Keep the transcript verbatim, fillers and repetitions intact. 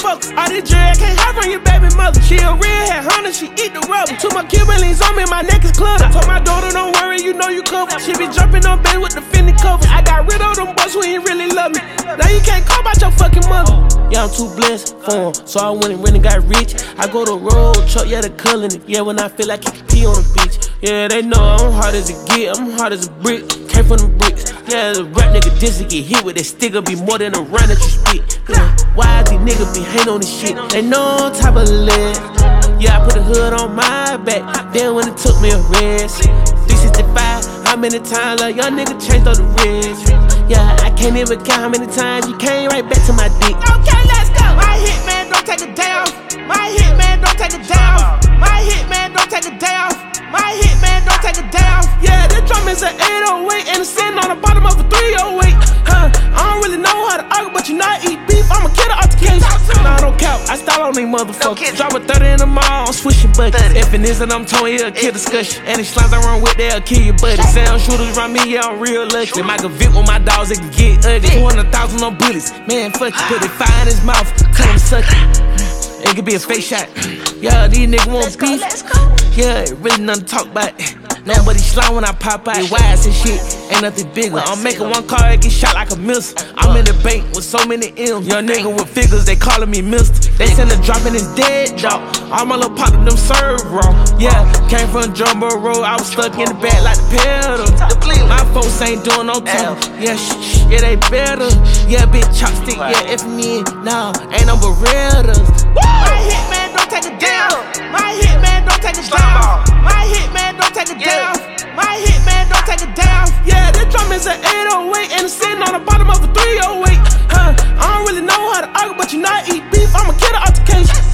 focus. All this drag can't hide from your baby mother. She a real head hunter, she eat the rubber. Two more Kimberly's on me, my neck is cluttered. Told my daughter, don't worry, you know you covered. She be jumping on bed with the Fendi covers. I got rid of them boys who ain't really love me. Now you can't call about your fucking mother. Yeah, I'm too blessed for 'em, so I went and really got rich. I go to road truck, yeah, the cullin' it. Yeah, when I feel like kickin' pee on the beach. Yeah, they know I'm hard as it get, I'm hard as a brick. Came from the bricks. Yeah, the rap nigga just to get hit with that sticker be more than a round that you spit. Yeah, why these niggas be hating on this shit? They know type of lead. Yeah, I put a hood on my back. Then when it took me a rest. three sixty-five, how many times a young nigga changed all the rest? Yeah, I can't even count how many times you came right back to my dick. Okay, let's go. My hit man don't take a day off. My hit man don't take a day off. My hit man don't take a day off. My hit man don't take a day off. Yeah, this drum is an eight oh eight and it's sitting on the bottom of a three oh eight. Huh, I don't really know how to argue, but you know I eat beef. I'm a kid of altercation. Nah, I don't count. I style on these motherfuckers. Drop a thirty in the mall, I'm swishing buckets. If it isn't, I'm towing here, a kill discussion. And these slimes I run with, they'll kill your buddy. Sound shooters around me, yeah, I'm real lucky. Michael Vick with my dogs, it can get ugly. two hundred thousand on bullets. Man, fuck you. Put it fire in his mouth, cut him suck it. It could be a face shot. Yeah, these niggas want beef. Yeah, it really nothing to talk about. Nobody slime when I pop out. It wise and shit, ain't nothing bigger. I'm making one car, it get shot like a missile. I'm in the bank with so many M's. Young nigga with figures, they calling me mister. They send a drop and it's dead, dog. All my little pop of them serve wrong. Yeah, came from Jumbo Road, I was stuck in the back like the pedal. My folks ain't doing no time. Yeah, shh, shh, yeah, they better. Yeah, big chopstick, yeah, F me, no, ain't no Berettas. My hit man don't take a down. My hit man don't take a down. My hit man don't take a down. My hit man don't take a down. Yeah, this drum is an eight oh eight and it's sitting on the bottom of a three oh eight. Huh, I don't really know how to argue, but you know I eat beef. I'm a kid of altercation.